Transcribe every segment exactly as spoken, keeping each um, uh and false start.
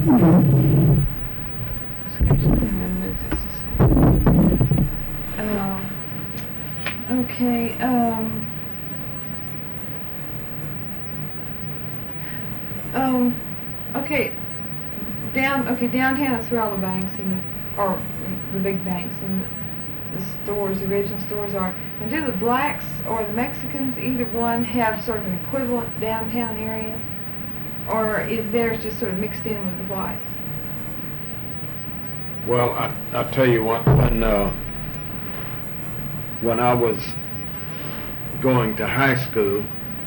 Excuse me, I'm gonna move this a second. Um, okay, um, um, okay, down, okay, downtown is where all the banks and the, or the big banks and the, the stores, the original stores are. And do the blacks or the Mexicans, either one, have sort of an equivalent downtown area? Or is theirs just sort of mixed in with the whites? Well, I, I'll tell you what, when, uh, when I was going to high school,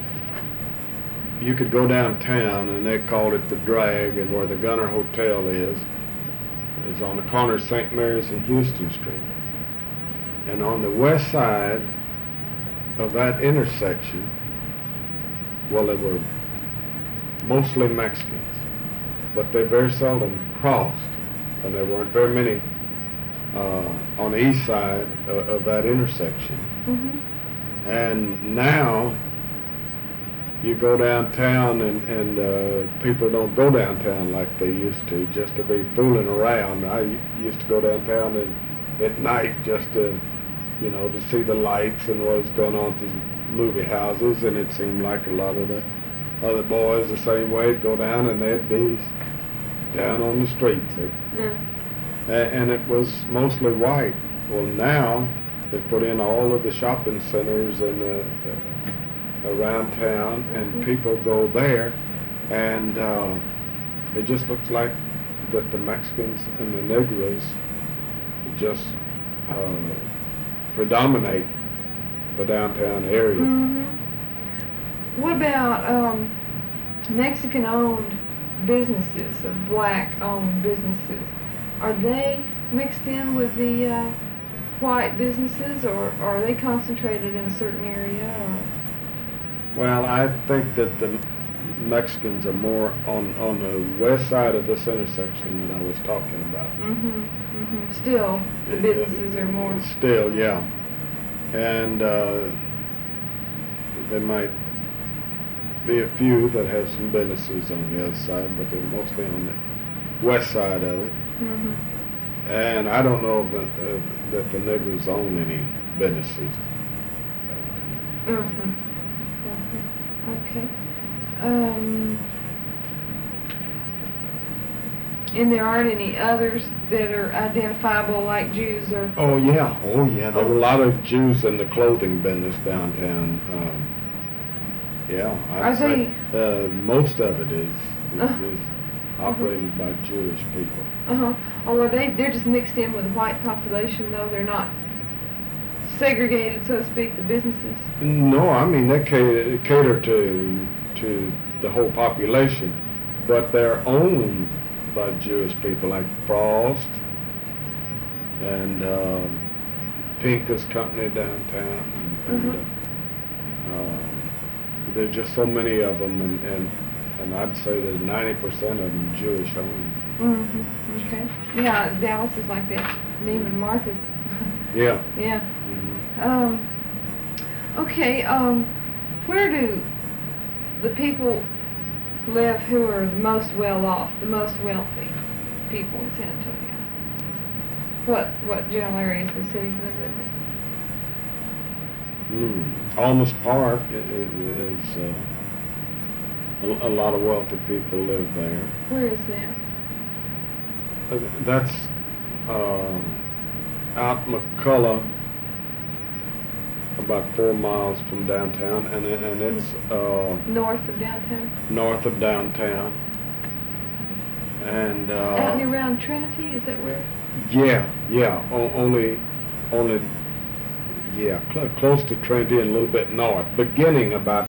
you could go downtown and they called it the Drag, and where the Gunner Hotel is, is on the corner of Saint Mary's and Houston Street. And on the west side of that intersection, well, there were mostly Mexicans, but they very seldom crossed, and there weren't very many uh, on the east side of, of that intersection. Mm-hmm. And now you go downtown and, and uh, people don't go downtown like they used to, just to be fooling around. I used to go downtown and at night just to, you know, to see the lights and what's going on at these movie houses, and it seemed like a lot of the other boys the same way would go down and they'd be down on the streets. Yeah. A- and it was mostly white. Well, now they put in all of the shopping centers and uh, uh, around town, and Mm-hmm. people go there, and uh, it just looks like that the Mexicans and the Negroes just uh, predominate the downtown area. Mm-hmm. What about um, Mexican-owned businesses or black-owned businesses? Are they mixed in with the uh, white businesses, or, or are they concentrated in a certain area? Or? Well, I think that the Mexicans are more on, on the west side of this intersection that I was talking about. Mm-hmm. Mm-hmm. Still, the businesses are more. Still, yeah. And uh, there might be a few that have some businesses on the other side, but they're mostly on the west side of it. Mm-hmm. And I don't know that, uh, that the Negroes own any businesses. Mm-hmm. Mm-hmm. Okay. Um, and there aren't any others that are identifiable like Jews or... Oh, yeah. Oh, yeah. There were a lot of Jews in the clothing business downtown. Um, yeah. I'd Are say uh, most of it is, is, Uh, is operated by Jewish people. Uh-huh. Although they, they're just mixed in with the white population, though. They're not segregated, so to speak, the businesses. No, I mean, they cater, cater to, to the whole population, but they're owned by Jewish people like Frost and um, Pinker's Company downtown. And, and, Uh-huh. uh, um, there's just so many of them, and, and, and I'd say there's ninety percent of them Jewish owned. Mm-hmm. Okay. Yeah, Dallas is like that. Neiman Marcus. Yeah. Yeah. Mm-hmm. Um, okay, um, where do the people live who are the most well off, the most wealthy people in San Antonio? What what general areas of the city do they live in? Mm. Almus Park i- i- is, uh, a, a lot of wealthy people live there. Where is that? Uh, That's uh, out McCullough, about four miles from downtown, and it, and it's uh, North of downtown? north of downtown. And uh, Out near around Trinity, is that where? yeah, yeah, o- only, only, yeah, cl- close to Trinity and a little bit north, beginning about